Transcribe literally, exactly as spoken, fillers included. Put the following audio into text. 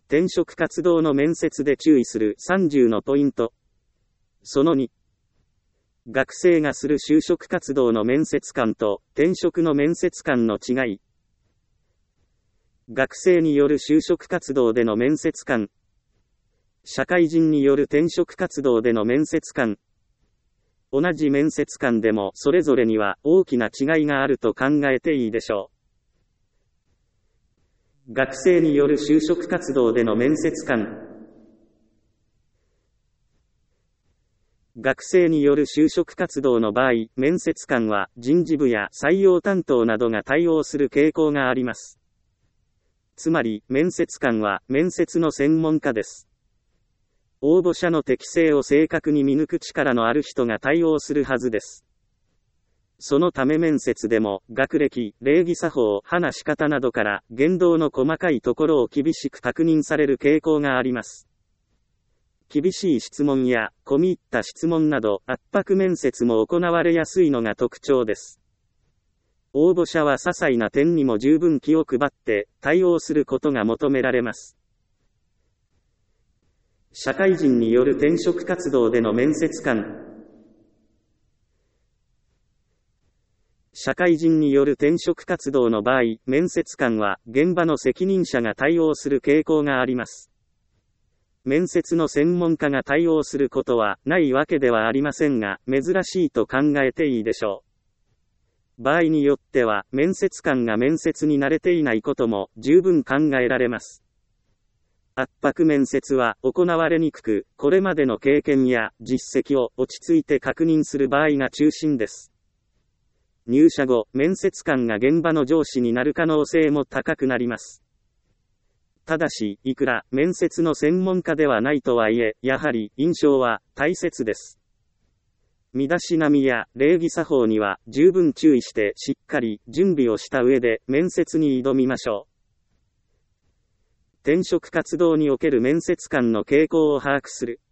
転職活動の面接で注意するさんじゅうのポイント。そのに。学生がする就職活動の面接官と転職の面接官の違い。学生による就職活動での面接官。社会人による転職活動での面接官。同じ面接官でもそれぞれには大きな違いがあると考えていいでしょう。学生による就職活動での面接官。学生による就職活動の場合、面接官は人事部や採用担当などが対応する傾向があります。つまり、面接官は面接の専門家です。応募者の適性を正確に見抜く力のある人が対応するはずです。そのため面接でも、学歴、礼儀作法、話し方などから、言動の細かいところを厳しく確認される傾向があります。厳しい質問や、込み入った質問など、圧迫面接も行われやすいのが特徴です。応募者は些細な点にも十分気を配って、対応することが求められます。社会人による転職活動での面接官。社会人による転職活動の場合、面接官は現場の責任者が対応する傾向があります。面接の専門家が対応することはないわけではありませんが、珍しいと考えていいでしょう。場合によっては、面接官が面接に慣れていないことも十分考えられます。圧迫面接は行われにくく、これまでの経験や実績を落ち着いて確認する場合が中心です。入社後、面接官が現場の上司になる可能性も高くなります。ただし、いくら面接の専門家ではないとはいえ、やはり印象は大切です。身だしなみや礼儀作法には十分注意してしっかり準備をした上で面接に挑みましょう。転職活動における面接官の傾向を把握する。